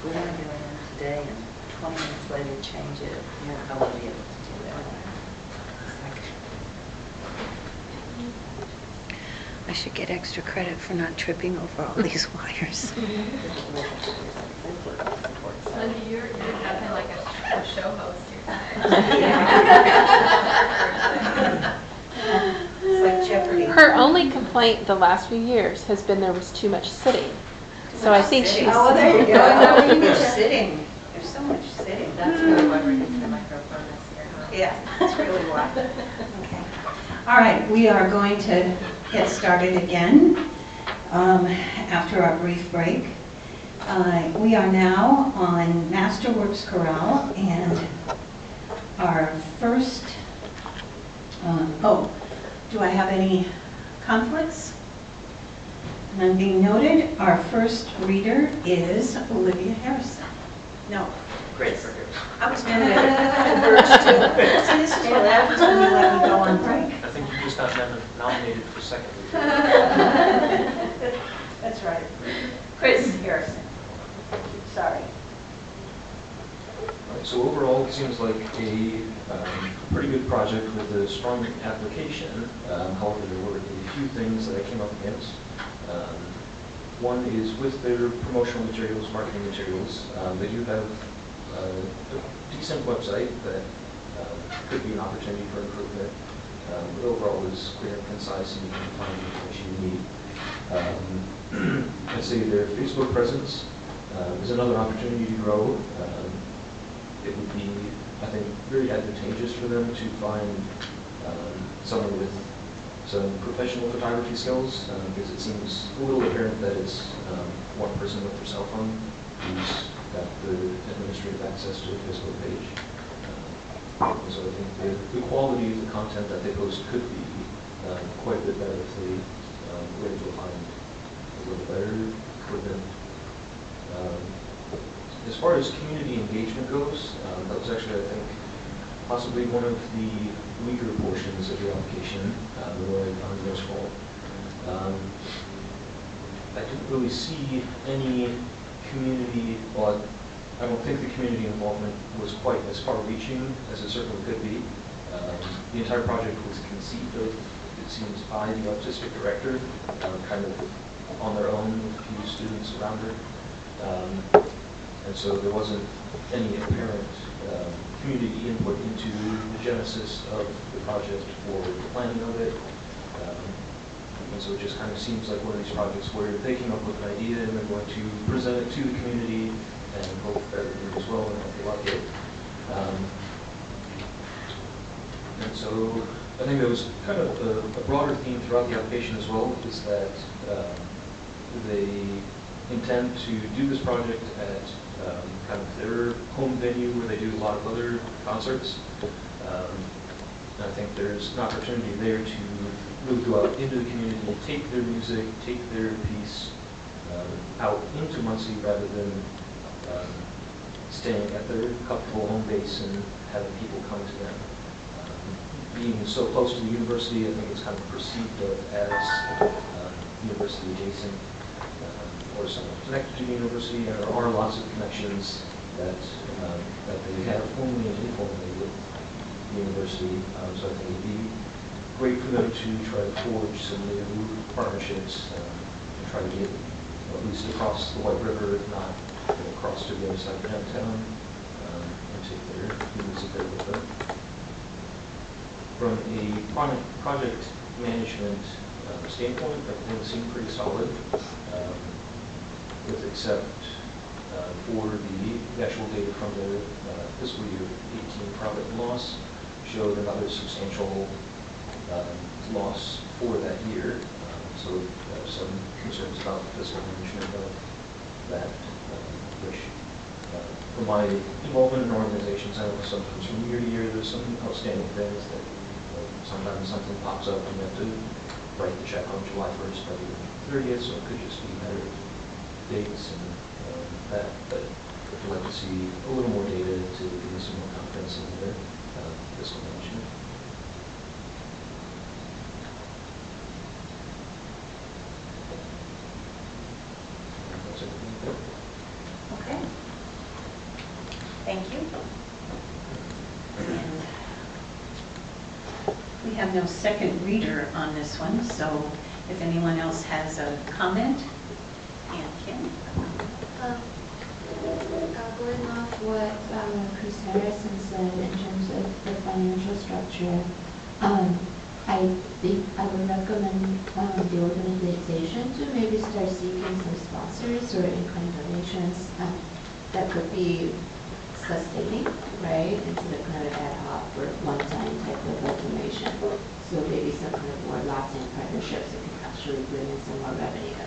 we're going to go in today and 20 minutes later change it. I won't be able to do that. I should get extra credit for not tripping over all these wires. Lindy, you're definitely like a show host here. It's like Jeopardy. Her only complaint the last few years has been there was too much sitting. So I think she's... Oh, well, there you go. There's sitting. There's so much sitting. That's really why we're using the microphone this year. Huh? Yeah, that's really why. Okay. All right, we are going to get started again after our brief break. We are now on Masterworks Chorale, and our first, do I have any conflicts? None being noted. Our first reader is Olivia Harrison. No, Chris. I was going to converge too. See, this is what happens when you let me go on break. I think you just got nominated for second reader. That's right. Chris Harrison. Sorry. Right, so overall, it seems like a pretty good project with a strong application. However, there were a few things that I came up against. One is with their promotional materials, marketing materials, they do have a decent website that could be an opportunity for improvement. But overall is clear and concise, and you can find the information you need. I'd say their Facebook presence is another opportunity to grow. It would be, I think, very advantageous for them to find someone with some professional photography skills, because it seems a little apparent that it's one person with their cell phone who's got the administrative access to the Facebook page. So I think the quality of the content that they post could be quite a bit better if they were able to find a little better equipment. As far as community engagement goes, that was actually, I think, possibly one of the weaker portions of the application, where I found most fault. I didn't really see any community, well, I don't think the community involvement was quite as far-reaching as it certainly could be. The entire project was conceived of, it seems, by the artistic director, kind of on their own with a few students around her. And so there wasn't any apparent community input into the genesis of the project or the planning of it. And so it just kind of seems like one of these projects where they came up with an idea and they're going to present it to the community and hope that everything goes well and that they like it. And so I think there was kind of a broader theme throughout the application as well, is that they intend to do this project at kind of their home venue where they do a lot of other concerts. And I think there's an opportunity there to really go out into the community, take their music, take their piece out into Muncie rather than staying at their comfortable home base and having people come to them. Being so close to the university, I think it's kind of perceived of as university adjacent, or somewhat connected to the university, and there are lots of connections that that they have formally and informally with the university. So I think it would be great for them to try to forge some new partnerships and try to get at least across the White River, if not across to the other side of downtown, and take their music there with them. From a project management standpoint, everything seemed pretty solid, with except for the actual data from the fiscal year 18 profit and loss showed another substantial loss for that year. So some concerns about the fiscal management of that, which from my involvement in organizations, I know sometimes from year to year there's some outstanding things that sometimes something pops up and you have to write the check on July 1st rather than 30th, so it could just be better dates and that. But I'd like to see a little more data to give me some more confidence in the fiscal management. Okay. Thank you. And we have no second reader on this one, so if anyone else has a comment, and Kim. Going off what Chris Harrison said in terms of the financial structure, I think I would recommend the organization to maybe start seeking some sponsors or in-kind donations that could be sustaining, right? Instead of kind of ad hoc or one-time type of information. So maybe some kind of more lasting partnerships that can actually bring in some more revenue.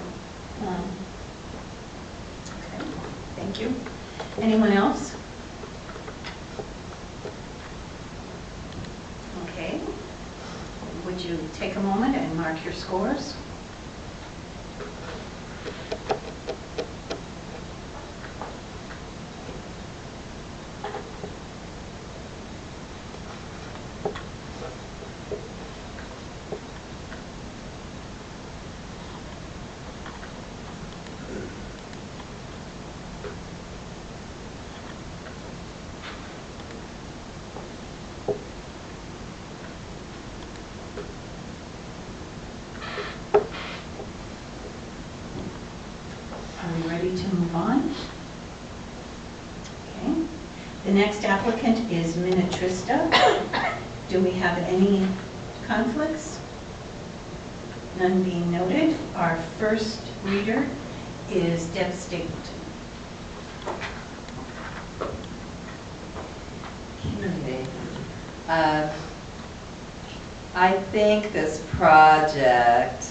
Okay, thank you. Anyone else? Okay. Would you take a moment and mark your scores? Are we ready to move on? Okay. The next applicant is Minnetrista. Do we have any conflicts? None being noted. Our first reader is Deb Stapleton. Okay. I think this project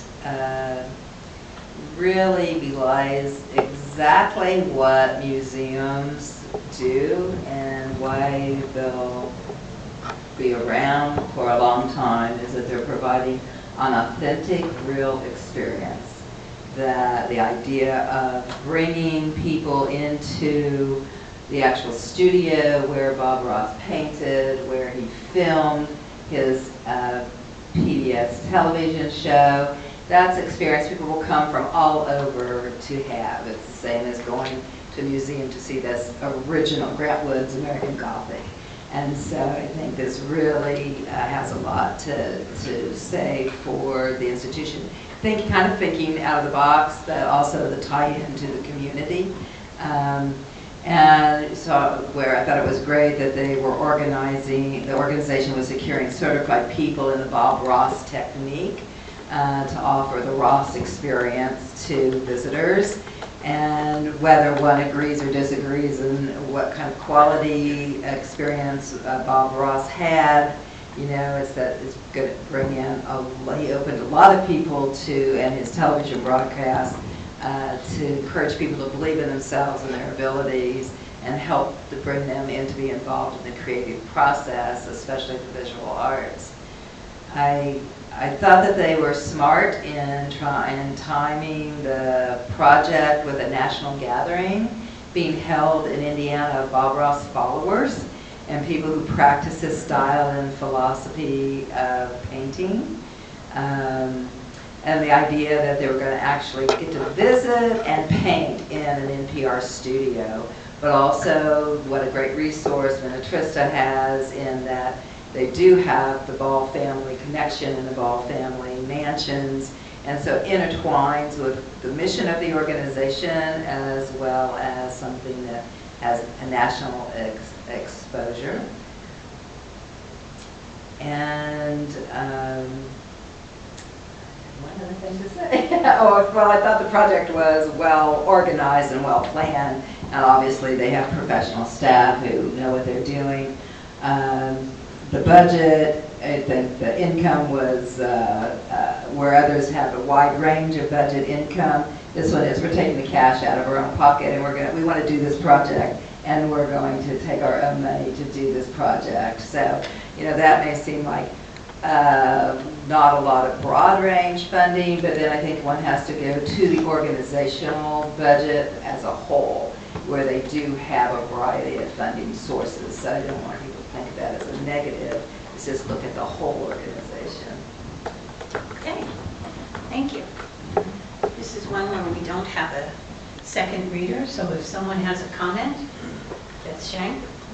really belies exactly what museums do and why they'll be around for a long time, is that they're providing an authentic, real experience. That the idea of bringing people into the actual studio where Bob Ross painted, where he filmed his PBS television show, that's experience people will come from all over to have. It's the same as going to a museum to see this original Grant Wood's American Gothic. And so I think this really has a lot to say for the institution. Kind of thinking out of the box, but also the tie-in to the community. And so where I thought it was great that they were organizing, the organization was securing certified people in the Bob Ross technique to offer the Ross experience to visitors. And whether one agrees or disagrees in what kind of quality experience Bob Ross had, you know, it's that it's going to bring in, he opened a lot of people to, and his television broadcast, to encourage people to believe in themselves and their abilities and help to bring them in to be involved in the creative process, especially the visual arts. I thought that they were smart in timing the project with a national gathering being held in Indiana of Bob Ross followers and people who practice his style and philosophy of painting. And the idea that they were going to actually get to visit and paint in an NPR studio, but also what a great resource Minnetrista has in that they do have the Ball family connection and the Ball family mansions, and so intertwines with the mission of the organization as well as something that has a national exposure. And one other thing to say. Oh, well, I thought the project was well organized and well planned, and obviously they have professional staff who know what they're doing. The budget, I think the income was where others have a wide range of budget income. This one is we're taking the cash out of our own pocket, and we want to do this project, and we're going to take our own money to do this project. So, you know, that may seem like not a lot of broad range funding, but then I think one has to go to the organizational budget as a whole, where they do have a variety of funding sources. So I don't want people to think that as a negative. It's just look at the whole organization. Okay, thank you. This is one where we don't have a second reader, so if someone has a comment, that's Shank.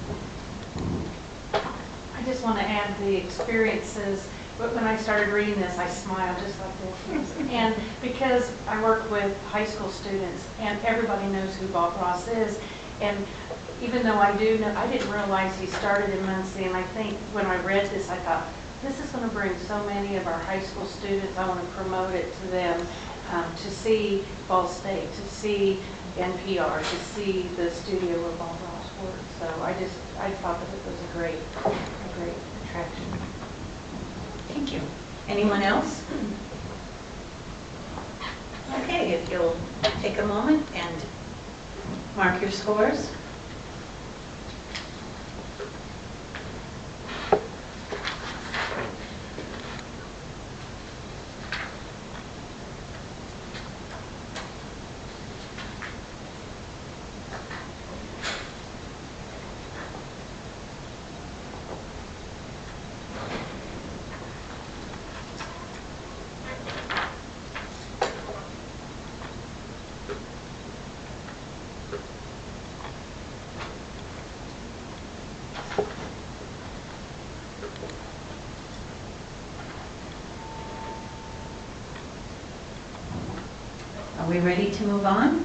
just want to add the experiences. But when I started reading this, I smiled just like this. And because I work with high school students, and everybody knows who Bob Ross is, and even though I do know, I didn't realize he started in Muncie, and I think when I read this, I thought, this is going to bring so many of our high school students, I want to promote it to them, to see Ball State, to see NPR, to see the studio where Bob Ross worked. So I thought that it was a great attraction. Thank you. Anyone else? Okay, if you'll take a moment and mark your scores. Are we ready to move on?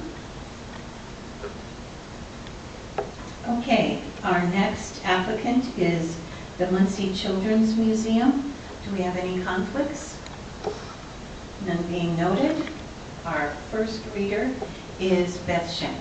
Okay, our next applicant is the Muncie Children's Museum. Do we have any conflicts? None being noted. Our first reader is Beth Schenk.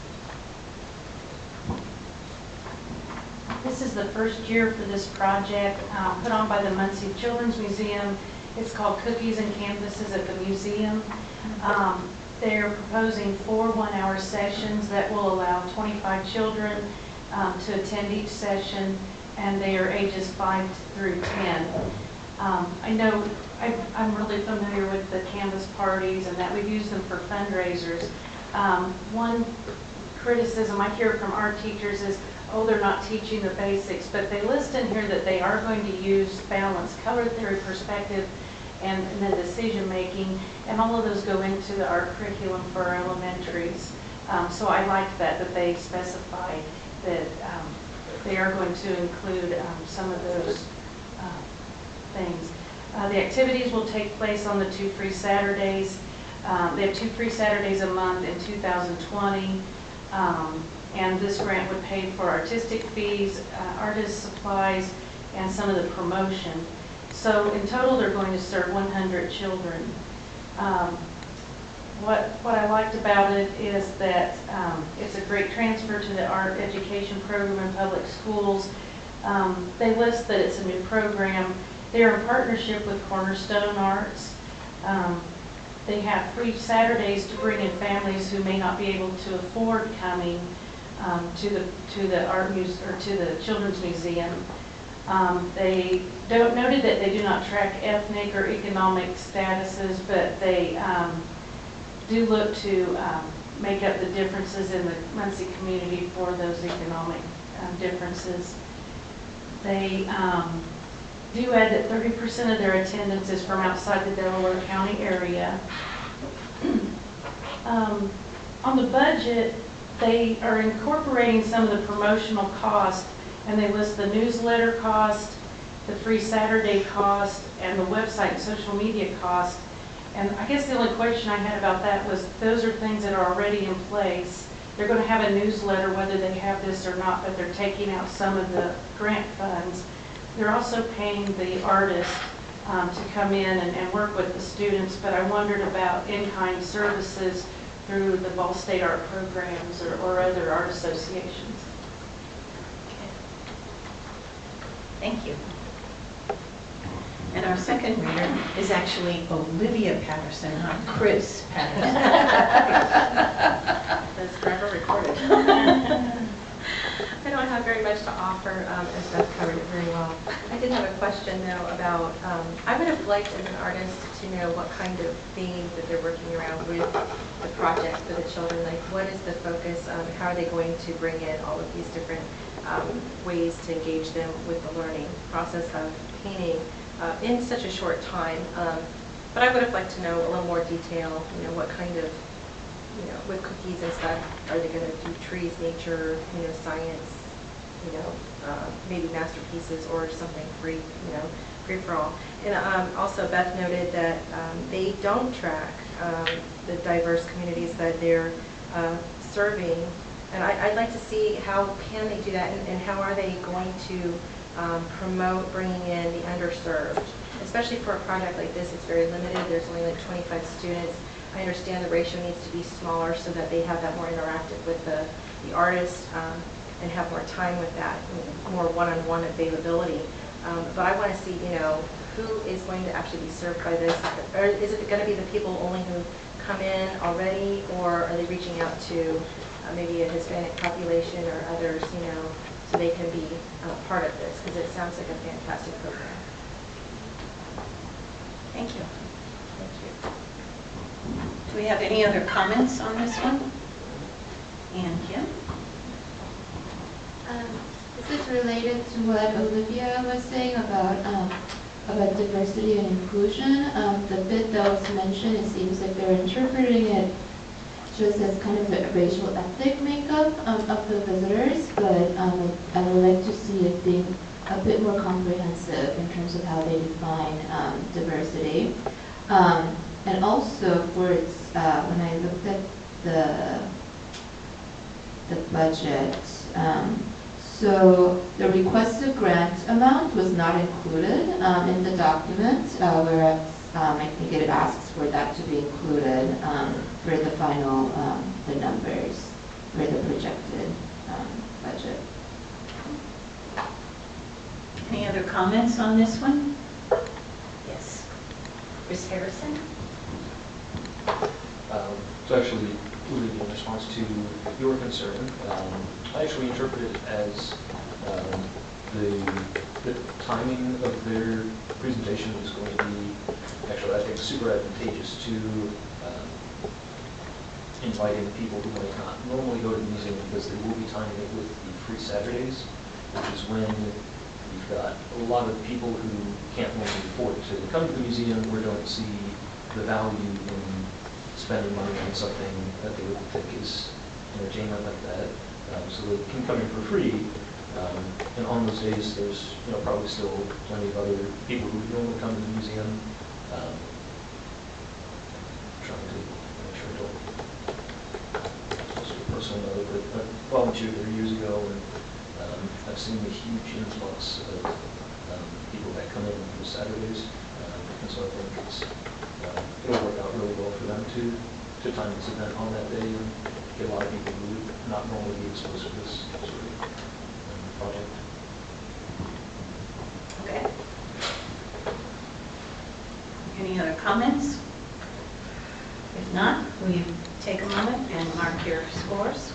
This is the first year for this project, put on by the Muncie Children's Museum. It's called Cookies and Canvases at the Museum. They're proposing 4 one-hour sessions that will allow 25 children to attend each session, and they are ages 5 through 10. I know I'm really familiar with the Canvas parties and that we've used them for fundraisers. One criticism I hear from our teachers is, oh, they're not teaching the basics, but they list in here that they are going to use balance, color theory, perspective, and then decision making, and all of those go into our curriculum for our elementaries. So I like that they specify that they are going to include some of those things. The activities will take place on the 2 free Saturdays. They have 2 free Saturdays a month in 2020. And this grant would pay for artistic fees, artist supplies, and some of the promotion. So in total, they're going to serve 100 children. What I liked about it is that it's a great transfer to the art education program in public schools. They list that it's a new program. They're in partnership with Cornerstone Arts. They have free Saturdays to bring in families who may not be able to afford coming to the art museum or to the children's museum. They noted that they do not track ethnic or economic statuses, but they do look to make up the differences in the Muncie community for those economic differences. They do add that 30% of their attendance is from outside the Delaware County area. On the budget, they are incorporating some of the promotional cost, and they list the newsletter cost, the free Saturday cost, and the website and social media cost. And I guess the only question I had about that was those are things that are already in place. They're going to have a newsletter whether they have this or not, but they're taking out some of the grant funds. They're also paying the artist to come in and work with the students, but I wondered about in-kind services through the Ball State art programs or other art associations. Thank you. And our second reader is actually Olivia Patterson, not Chris Patterson. That's forever recorded. I don't have very much to offer, as Beth covered it very well. I did have a question, though, about, I would have liked as an artist to know what kind of themes that they're working around with the project for the children. Like, what is the focus? How are they going to bring in all of these different ways to engage them with the learning process of painting in such a short time? But I would have liked to know a little more detail, what kind of, with cookies and stuff, are they going to do trees, nature, science, maybe masterpieces or something free, free for all. And also Beth noted that they don't track the diverse communities that they're serving. And I'd like to see how can they do that, and how are they going to promote bringing in the underserved. Especially for a project like this, it's very limited. There's only like 25 students. I understand the ratio needs to be smaller so that they have that more interactive with the artist and have more time with that, more one-on-one availability. But I want to see, who is going to actually be served by this? Or is it going to be the people only who come in already, or are they reaching out to maybe a Hispanic population or others, so they can be part of this? Because it sounds like a fantastic program. Thank you. Do we have any other comments on this one? And Kim? This is related to what Olivia was saying about diversity and inclusion. The bit that was mentioned, it seems like they're interpreting it just as kind of a racial ethnic makeup of the visitors, but I would like to see it being a bit more comprehensive in terms of how they define diversity. And also for its, when I looked at the budget, so the requested grant amount was not included in the document, whereas I think it asks for that to be included for the final, the numbers for the projected budget. Any other comments on this one? Yes. Ms. Harrison? So actually, Olivia, in response to your concern, I actually interpret it as the timing of their presentation is going to be actually, I think, super advantageous to inviting people who might not normally go to the museum, because they will be timing it with the free Saturdays, which is when you've got a lot of people who can't normally afford to come to the museum or don't see the value in spending money on something that they would think is entertainment like that. So they can come in for free. And on those days, there's probably still plenty of other people who normally come to the museum. Trying to make sure I don't a personal note, but I volunteered there years ago, and I've seen a huge influx of people that come in on Saturdays, and so I think it'll work out really well for them to time this event on that day and get a lot of people who would not normally be exposed to this sort of project. Okay. Any other comments? If not, will you take a moment and mark your scores?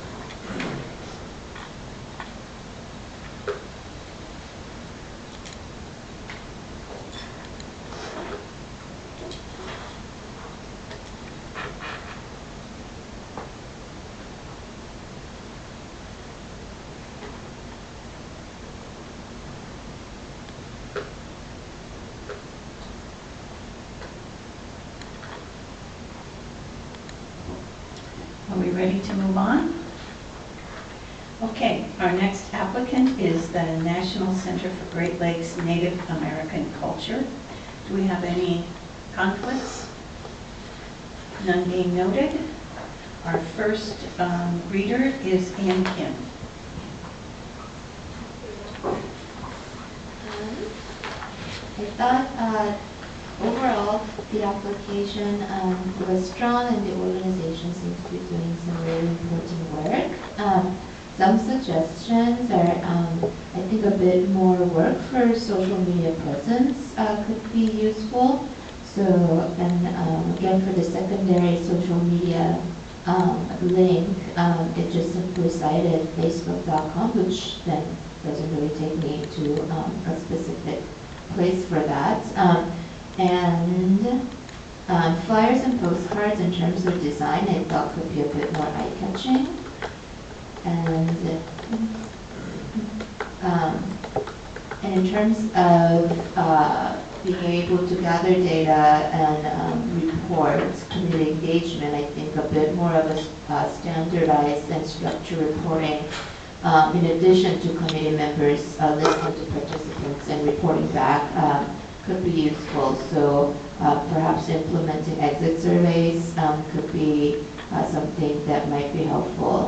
Are we ready to move on? Okay, our next applicant is the National Center for Great Lakes Native American Culture. Do we have any conflicts? None being noted. Our first reader is Ann Kim. I thought overall the application was strong, and the organization seems to be doing some really important work. Some suggestions are, I think, a bit more work for social media presence could be useful. So, and again, for the secondary social media link, it just simply cited facebook.com, which then doesn't really take me to a specific place for that. And flyers and postcards, in terms of design, I thought could be a bit more eye-catching. And in terms of being able to gather data and report community engagement, I think a bit more of a standardized and structured reporting in addition to committee members listening to participants and reporting back, could be useful. So perhaps implementing exit surveys could be something that might be helpful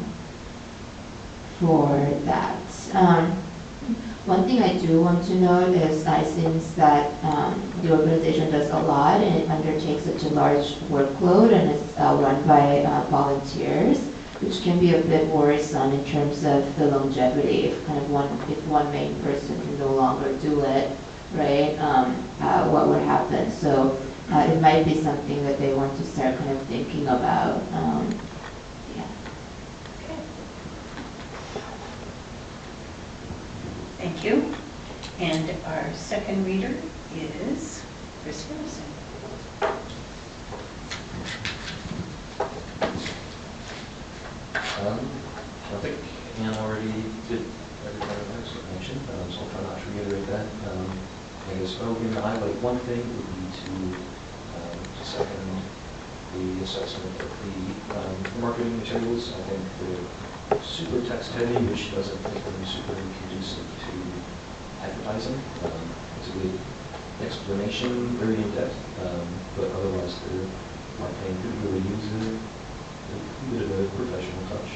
for that. One thing I do want to note is since that the organization does a lot and it undertakes such a large workload and it's run by volunteers, which can be a bit worrisome in terms of the longevity. If one main person can no longer do it, right? What would happen? So it might be something that they want to start kind of thinking about. Yeah. Thank you. And our second reader is Chris Harrison. I think Ann already did everything I was mentioned, so I'll try not to reiterate that. I guess in the highlight, one thing would be to second the assessment of the marketing materials. I think they're super text heavy, which doesn't make them super conducive to advertising. It's a good explanation, very in depth, but otherwise the marketing could really use a bit of a professional touch.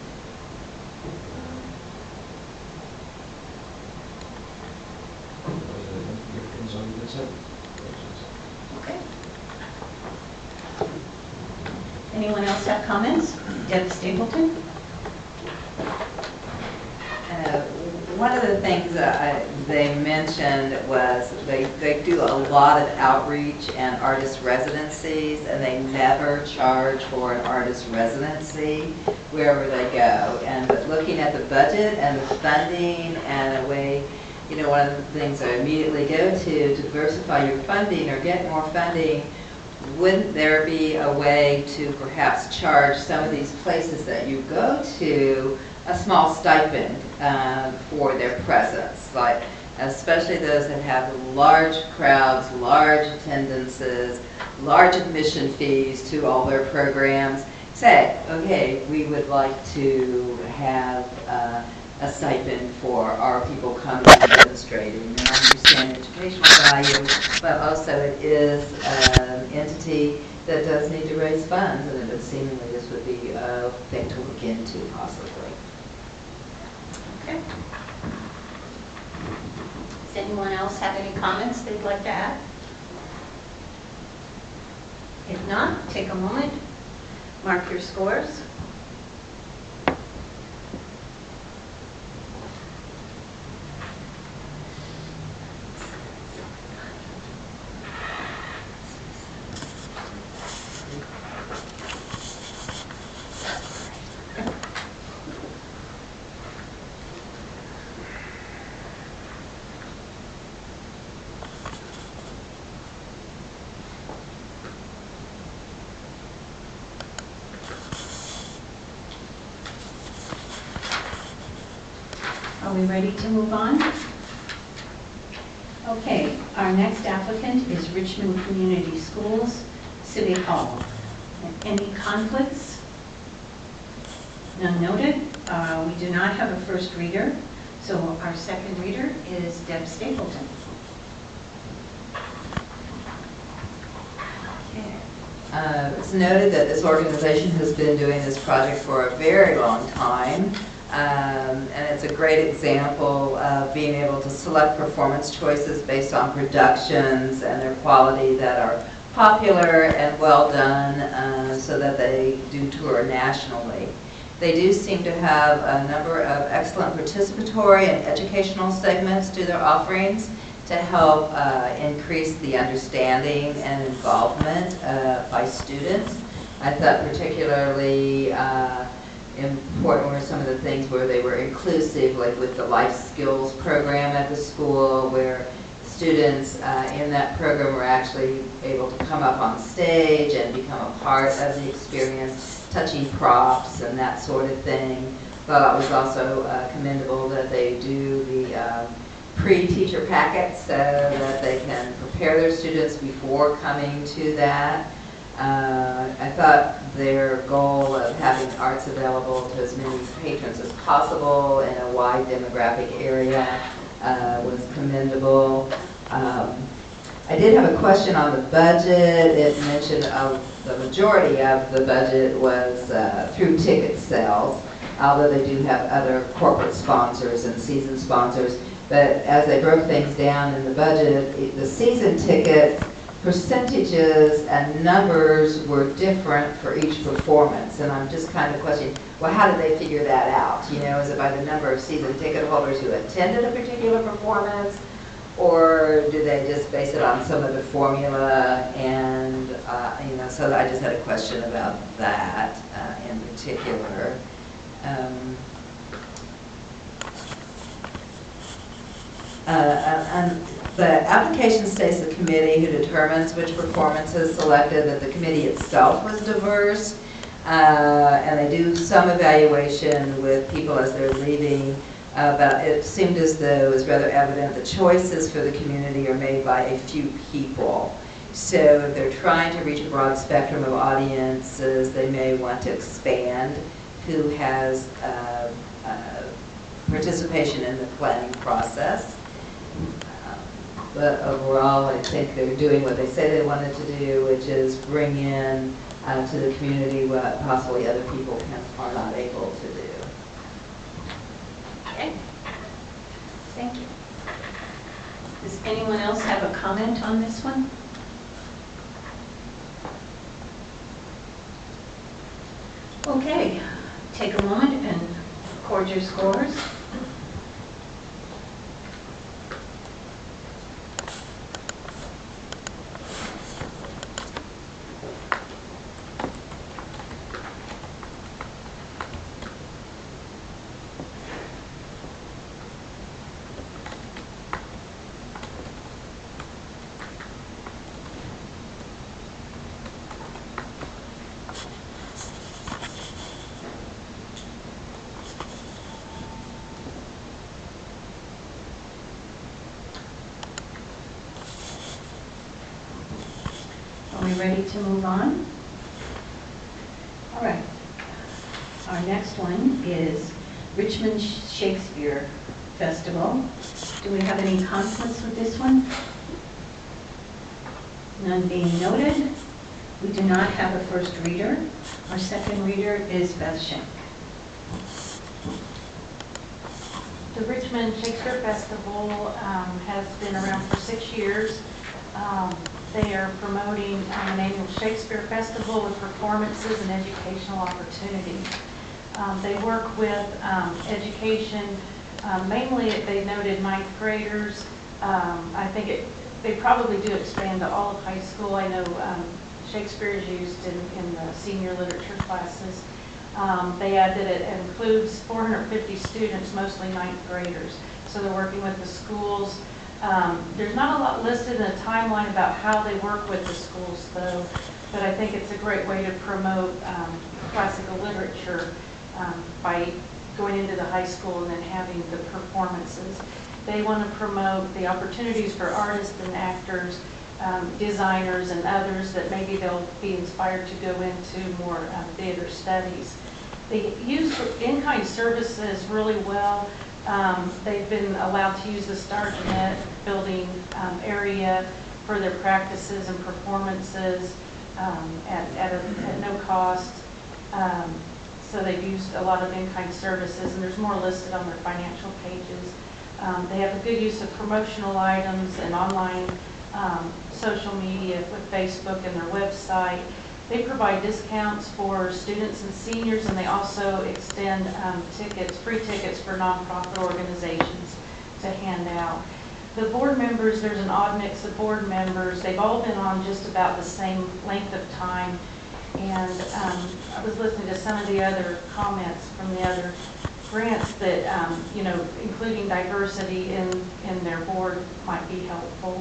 Okay. Anyone else have comments? Deb Stapleton? One of the things that they mentioned was they do a lot of outreach and artist residencies, and they never charge for an artist residency wherever they go. And but looking at the budget and the funding and a way, you know, one of the things I immediately go to diversify your funding or get more funding, wouldn't there be a way to perhaps charge some of these places that you go to a small stipend for their presence, like especially those that have large crowds, large attendances, large admission fees to all their programs? Say, okay, we would like to have a stipend for our people coming and demonstrating and understand educational value, but also it is an entity that does need to raise funds, and it would seemingly this would be a thing to look into possibly. Okay. Does anyone else have any comments they'd like to add? If not, take a moment, mark your scores. Are we ready to move on? Okay, our next applicant is Richmond Community Schools, Civic Hall. Any conflicts? None noted. We do not have a first reader, so our second reader is Deb Stapleton. It's noted that this organization has been doing this project for a very long time. And it's a great example of being able to select performance choices based on productions and their quality that are popular and well done, so that they do tour nationally. They do seem to have a number of excellent participatory and educational segments to their offerings to help increase the understanding and involvement by students. I thought particularly important were some of the things where they were inclusive, like with the life skills program at the school, where students in that program were actually able to come up on stage and become a part of the experience, touching props and that sort of thing. Thought it was also commendable that they do the pre-teacher packets so that they can prepare their students before coming to that. I thought their goal of having arts available to as many patrons as possible in a wide demographic area was commendable. I did have a question on the budget. It mentioned the majority of the budget was through ticket sales, although they do have other corporate sponsors and season sponsors. But as they broke things down in the budget, the season ticket percentages and numbers were different for each performance. And I'm just kind of questioning, well, how did they figure that out? You know, is it by the number of season ticket holders who attended a particular performance? Or do they just base it on some of the formula? And, you know, so I just had a question about that in particular. And the application states the committee who determines which performance is selected, that the committee itself was diverse, and they do some evaluation with people as they're leaving, but it seemed as though it was rather evident the choices for the community are made by a few people. So if they're trying to reach a broad spectrum of audiences, they may want to expand who has participation in the planning process. But overall, I think they're doing what they say they wanted to do, which is bring in to the community what possibly other people are not able to do. Okay. Thank you. Does anyone else have a comment on this one? Okay, take a moment and record your scores. Are we ready to move on? All right. Our next one is Richmond Shakespeare Festival. Do we have any conflicts with this one? None being noted. We do not have a first reader. Our second reader is Beth Schenk. The Richmond Shakespeare Festival has been around for 6 years. They are promoting an annual Shakespeare Festival with performances and educational opportunities. They work with education, mainly they noted 9th graders. I think they probably do expand to all of high school. I know Shakespeare is used in the senior literature classes. They add that it includes 450 students, mostly 9th graders. So they're working with the schools. There's not a lot listed in a timeline about how they work with the schools, though, but I think it's a great way to promote classical literature by going into the high school and then having the performances. They want to promote the opportunities for artists and actors, designers and others that maybe they'll be inspired to go into more theater studies. They use in-kind services really well. They've been allowed to use the Starknet building area for their practices and performances at no cost. So they've used a lot of in-kind services, and there's more listed on their financial pages. They have a good use of promotional items and online social media with Facebook and their website. They provide discounts for students and seniors, and they also extend free tickets for nonprofit organizations to hand out. The board members, there's an odd mix of board members. They've all been on just about the same length of time. And I was listening to some of the other comments from the other grants that, including diversity in their board might be helpful.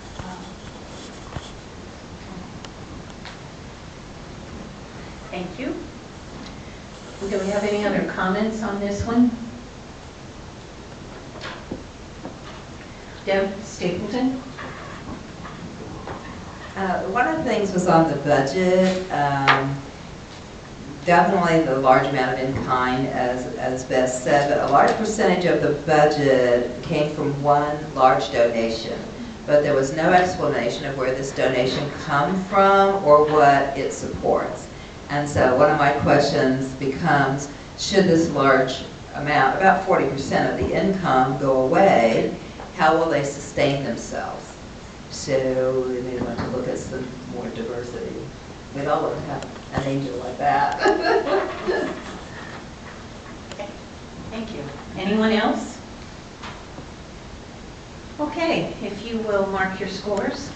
Thank you. Do we have any other comments on this one? Deb Stapleton? One of the things was on the budget. Definitely the large amount of in-kind, as Beth said, but a large percentage of the budget came from one large donation. But there was no explanation of where this donation come from or what it supports. And so one of my questions becomes, should this large amount, about 40% of the income, go away, how will they sustain themselves? So we may want to look at some more diversity. We'd all love to have an angel like that. Thank you. Anyone else? Okay, if you will mark your scores.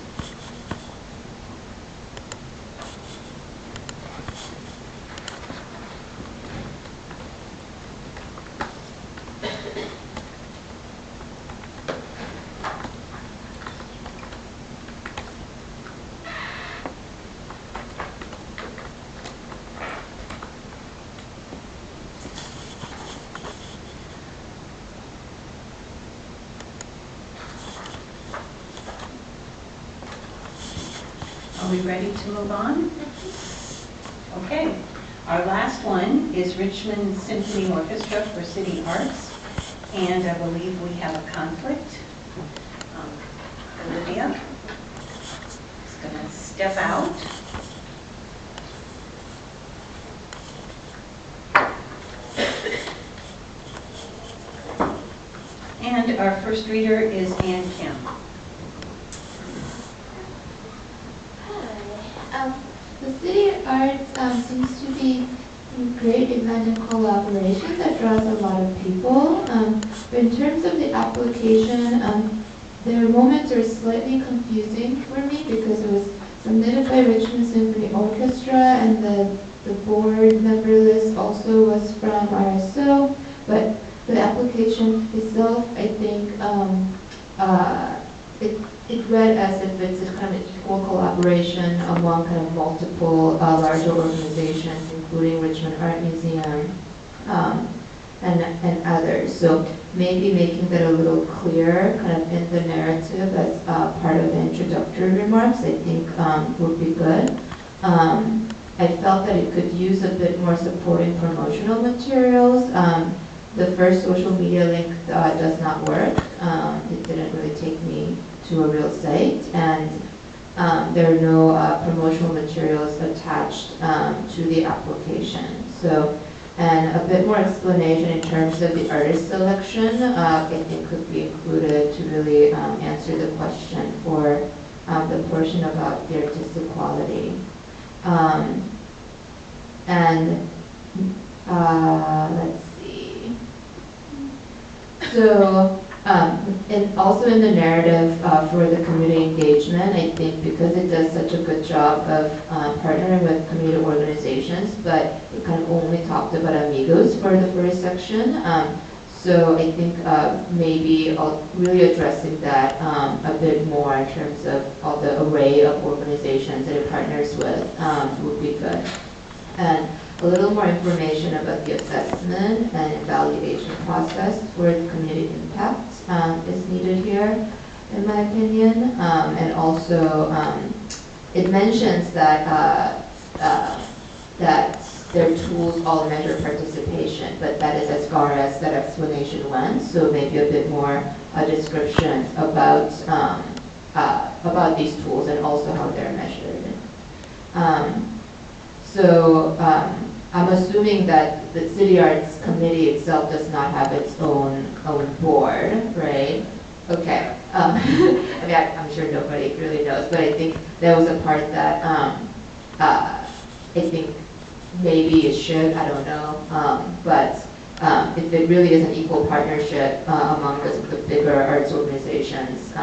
Are we ready to move on? Okay. Our last one is Richmond Symphony Orchestra for City Arts, and I believe we have a conflict. Olivia is going to step out. And our first reader is Ann Kim. The City Arts seems to be a great event and collaboration that draws a lot of people. But in terms of the application, their moments are slightly confusing for me because it was submitted by Richmond Symphony Orchestra and the board member list also was from RSO. But the application itself, I think, it read as if it's a kind of equal collaboration among kind of multiple larger organizations, including Richmond Art Museum and others. So maybe making that a little clearer, kind of in the narrative as part of the introductory remarks, I think would be good. I felt that it could use a bit more supporting promotional materials. The first social media link does not work. It didn't really take me to a real site, and there are no promotional materials attached to the application. So, and a bit more explanation in terms of the artist selection, I think could be included to really answer the question for the portion about the artistic quality. Let's see. So, and also in the narrative for the community engagement, I think because it does such a good job of partnering with community organizations, but it kind of only talked about Amigos for the first section. So I think maybe really addressing that a bit more in terms of all the array of organizations that it partners with would be good. And a little more information about the assessment and evaluation process for the community impact is needed here, in my opinion. And also, it mentions that that their tools all measure participation, but that is as far as that explanation went. So maybe a bit more description about these tools and also how they're measured. I'm assuming that the City Arts Committee itself does not have its own board, right? Okay. I mean, I'm sure nobody really knows, but I think that was a part that I think maybe it should, I don't know. But if it really is an equal partnership among the bigger arts organizations,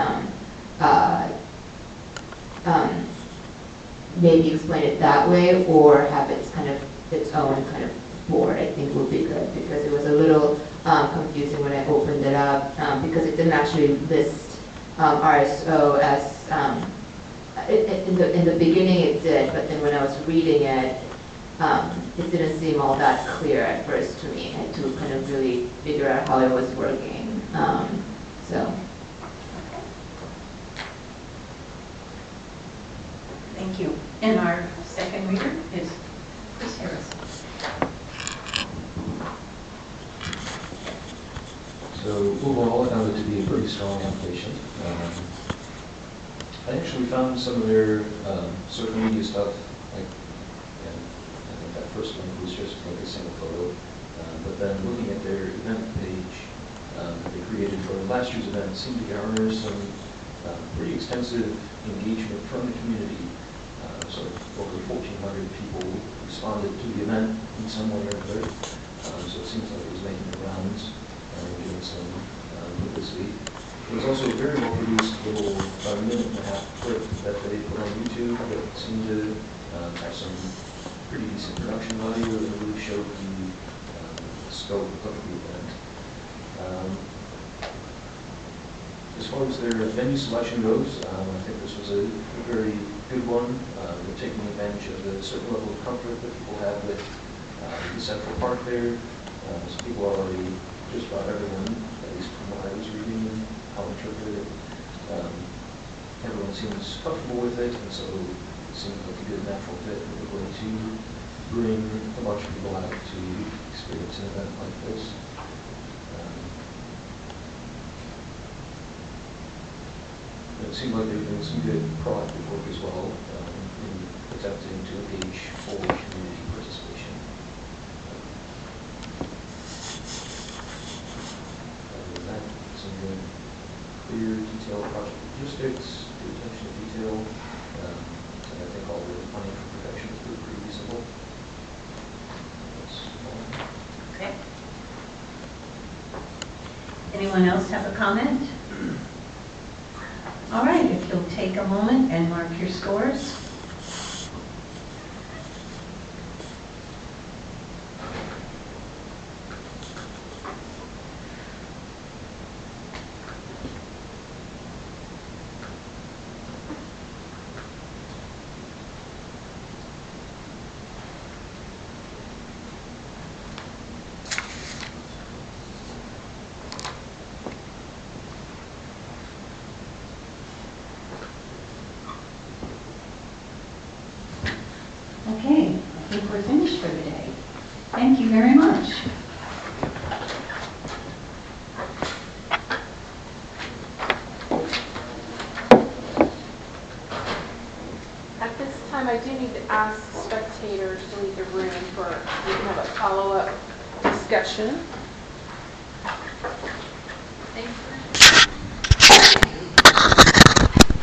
maybe explain it that way or have its kind of its own kind of board, I think would be good, because it was a little confusing when I opened it up because it didn't actually list RSO as in the beginning it did, but then when I was reading it, it didn't seem all that clear at first to me. I had to kind of really figure out how it was working. you. And our second reader is Chris Harris. So overall, I found it to be a pretty strong application. I actually found some of their social media stuff, like, and I think that first link was just like a single photo. But then looking at their event page that they created for last year's event seemed to garner some pretty extensive engagement from the community. So over 1,400 people responded to the event in some way or another. So it seems like it was making the rounds and getting some publicity. It was also a very well-produced little minute-and-a-half clip that they put on YouTube that seemed to have some pretty decent production value and really showed the scope of the event. As far as their venue selection goes, I think this was a very good one. They're taking advantage of the certain level of comfort that people have with the Central Park there. So people are already, just about everyone, at least from what I was reading and how I interpreted it, everyone seems comfortable with it, and so it seems like a good natural fit for people to bring a bunch of people out to experience an event like this. It seemed like they were doing some good proactive work as well in attempting to engage full community participation. Other than that, some good, clear, detailed project logistics, good attention to detail, and I think all the financial projections were pretty reasonable. That's all. Okay. Anyone else have a comment? All right, if you'll take a moment and mark your scores. Okay, I think we're finished for the day. Thank you very much. At this time, I do need to ask spectators to leave the room for, we can have a follow-up discussion.